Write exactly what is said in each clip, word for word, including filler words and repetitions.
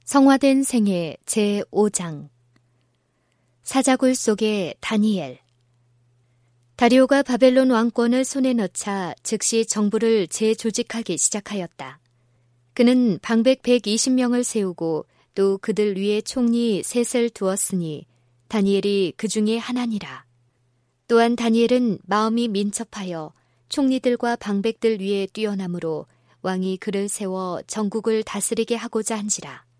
성화된 생애 제오 장 사자굴 속의 다니엘. 다리오가 바벨론 왕권을 손에 넣자 즉시 정부를 재조직하기 시작하였다. 그는 방백 백이십 명을 세우고 또 그들 위에 총리 셋을 두었으니 다니엘이 그 중에 하나니라. 또한 다니엘은 마음이 민첩하여 총리들과 방백들 위에 뛰어나므로 왕이 그를 세워 전국을 다스리게 하고자 한지라.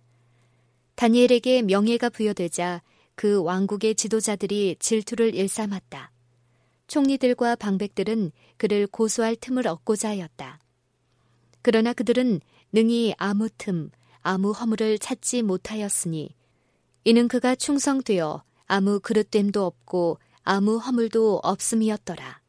다니엘에게 명예가 부여되자 그 왕국의 지도자들이 질투를 일삼았다. 총리들과 방백들은 그를 고소할 틈을 얻고자 하였다. 그러나 그들은 능히 아무 틈, 아무 허물을 찾지 못하였으니 이는 그가 충성되어 아무 그릇됨도 없고 아무 허물도 없음이었더라.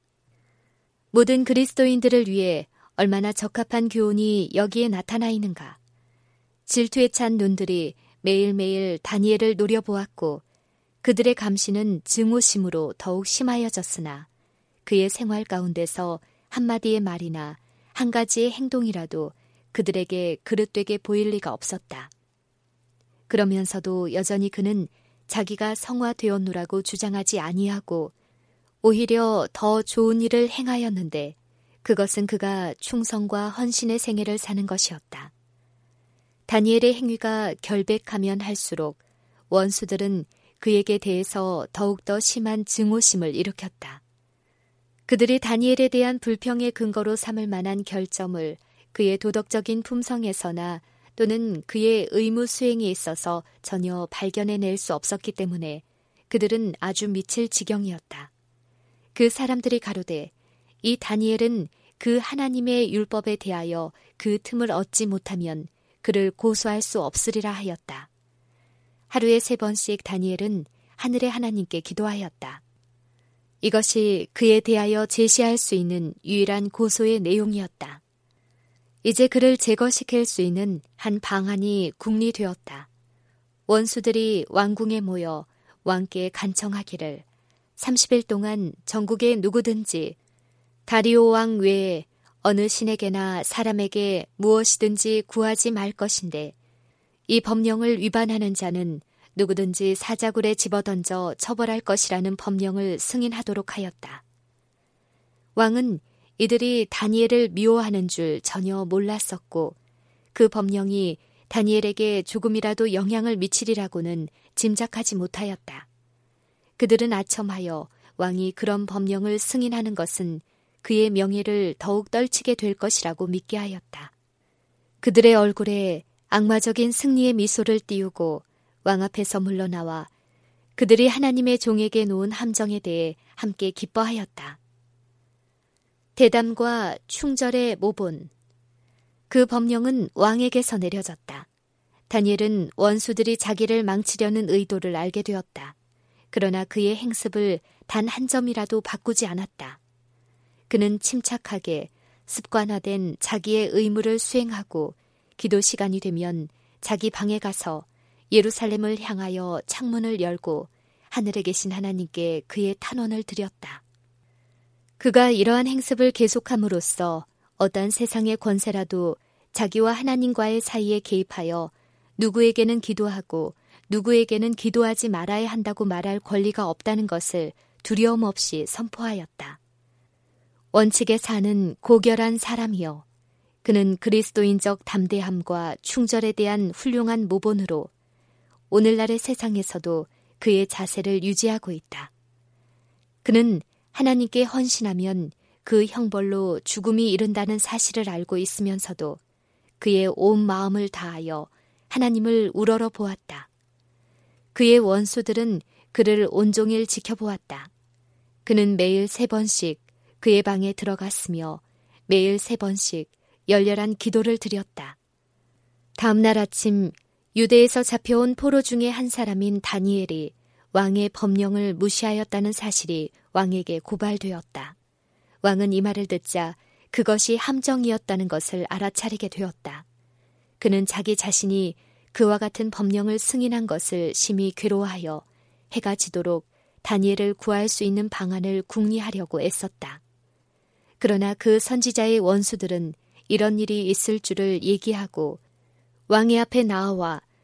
모든 그리스도인들을 위해 얼마나 적합한 교훈이 여기에 나타나 있는가. 질투에 찬 눈들이 매일매일 다니엘을 노려보았고 그들의 감시는 증오심으로 더욱 심하여졌으나 그의 생활 가운데서 한마디의 말이나 한 가지의 행동이라도 그들에게 그릇되게 보일 리가 없었다. 그러면서도 여전히 그는 자기가 성화되었노라고 주장하지 아니하고 오히려 더 좋은 일을 행하였는데 그것은 그가 충성과 헌신의 생애를 사는 것이었다. 다니엘의 행위가 결백하면 할수록 원수들은 그에게 대해서 더욱더 심한 증오심을 일으켰다. 그들이 다니엘에 대한 불평의 근거로 삼을 만한 결점을 그의 도덕적인 품성에서나 또는 그의 의무 수행에 있어서 전혀 발견해낼 수 없었기 때문에 그들은 아주 미칠 지경이었다. 그 사람들이 가로되 이 다니엘은 그 하나님의 율법에 대하여 그 틈을 얻지 못하면 그를 고소할 수 없으리라 하였다. 하루에 세 번씩 다니엘은 하늘의 하나님께 기도하였다. 이것이 그에 대하여 제시할 수 있는 유일한 고소의 내용이었다. 이제 그를 제거시킬 수 있는 한 방안이 궁리되었다. 원수들이 왕궁에 모여 왕께 간청하기를 삼십 일 동안 전국에 누구든지 다리오 왕 외에 어느 신에게나 사람에게 무엇이든지 구하지 말 것인데 이 법령을 위반하는 자는 누구든지 사자굴에 집어던져 처벌할 것이라는 법령을 승인하도록 하였다. 왕은 이들이 다니엘을 미워하는 줄 전혀 몰랐었고 그 법령이 다니엘에게 조금이라도 영향을 미치리라고는 짐작하지 못하였다. 그들은 아첨하여 왕이 그런 법령을 승인하는 것은 그의 명예를 더욱 떨치게 될 것이라고 믿게 하였다. 그들의 얼굴에 악마적인 승리의 미소를 띄우고 왕 앞에서 물러나와 그들이 하나님의 종에게 놓은 함정에 대해 함께 기뻐하였다. 대담과 충절의 모본. 그 법령은 왕에게서 내려졌다. 다니엘은 원수들이 자기를 망치려는 의도를 알게 되었다. 그러나 그의 행습을 단 한 점이라도 바꾸지 않았다. 그는 침착하게 습관화된 자기의 의무를 수행하고 기도 시간이 되면 자기 방에 가서 예루살렘을 향하여 창문을 열고 하늘에 계신 하나님께 그의 탄원을 드렸다. 그가 이러한 행습을 계속함으로써 어떠한 세상의 권세라도 자기와 하나님과의 사이에 개입하여 누구에게는 기도하고 누구에게는 기도하지 말아야 한다고 말할 권리가 없다는 것을 두려움 없이 선포하였다. 원칙에 사는 고결한 사람이여, 그는 그리스도인적 담대함과 충절에 대한 훌륭한 모본으로 오늘날의 세상에서도 그의 자세를 유지하고 있다. 그는 하나님께 헌신하면 그 형벌로 죽음이 이른다는 사실을 알고 있으면서도 그의 온 마음을 다하여 하나님을 우러러 보았다. 그의 원수들은 그를 온종일 지켜보았다. 그는 매일 세 번씩 그의 방에 들어갔으며 매일 세 번씩 열렬한 기도를 드렸다. 다음 날 아침 유대에서 잡혀온 포로 중에 한 사람인 다니엘이 왕의 법령을 무시하였다는 사실이 왕에게 고발되었다. 왕은 이 말을 듣자 그것이 함정이었다는 것을 알아차리게 되었다. 그는 자기 자신이 그와 같은 법령을 승인한 것을 심히 괴로워하여 해가 지도록 다니엘을 구할 수 있는 방안을 궁리하려고 애썼다. 그러나 그 선지자의 원수들은 이런 일이 있을 줄을 얘기하고 왕의 앞에 나와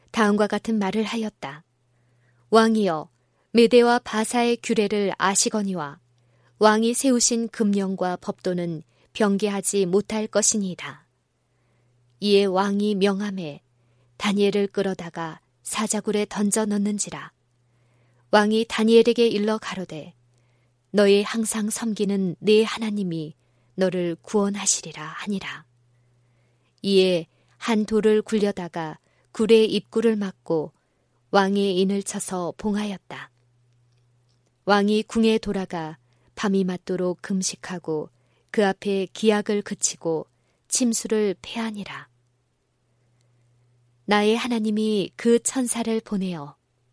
다음과 같은 말을 하였다. 왕이여, 메대와 바사의 규례를 아시거니와 왕이 세우신 금령과 법도는 변개하지 못할 것이니이다. 이에 왕이 명함에 다니엘을 끌어다가 사자굴에 던져 넣는지라. 왕이 다니엘에게 일러 가로되 너의 항상 섬기는 네 하나님이 너를 구원하시리라 하니라. 이에 한 돌을 굴려다가 굴의 입구를 막고 왕의 인을 쳐서 봉하였다. 왕이 궁에 돌아가 밤이 맞도록 금식하고 그 앞에 기약을 그치고 침수를 패하니라. 나의 하나님이 그 천사를 보내어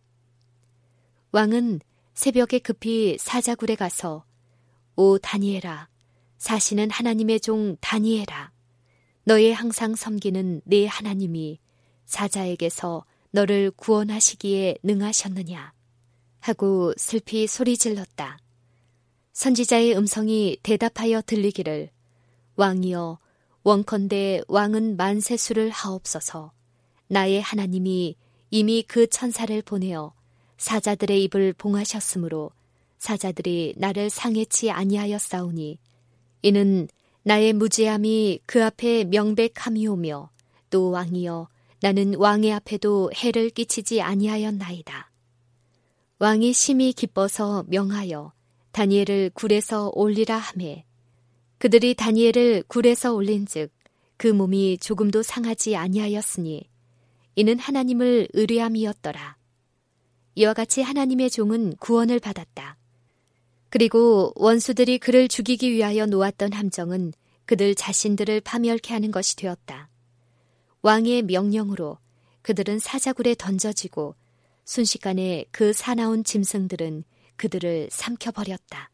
왕은 새벽에 급히 사자굴에 가서 오 다니엘아, 사시는 하나님의 종 다니엘아, 너의 항상 섬기는 네 하나님이 사자에게서 너를 구원하시기에 능하셨느냐 하고 슬피 소리질렀다. 선지자의 음성이 대답하여 들리기를 왕이여, 원컨대 왕은 만세수를 하옵소서. 나의 하나님이 이미 그 천사를 보내어 사자들의 입을 봉하셨으므로 사자들이 나를 상해치 아니하였사오니 이는 나의 무죄함이 그 앞에 명백함이오며 또 왕이여, 나는 왕의 앞에도 해를 끼치지 아니하였나이다. 왕이 심히 기뻐서 명하여 다니엘을 굴에서 올리라 하매 그들이 다니엘을 굴에서 올린즉 그 몸이 조금도 상하지 아니하였으니 이는 하나님을 의뢰함이었더라. 이와 같이 하나님의 종은 구원을 받았다. 그리고 원수들이 그를 죽이기 위하여 놓았던 함정은 그들 자신들을 파멸케 하는 것이 되었다. 왕의 명령으로 그들은 사자굴에 던져지고 순식간에 그 사나운 짐승들은 그들을 삼켜버렸다.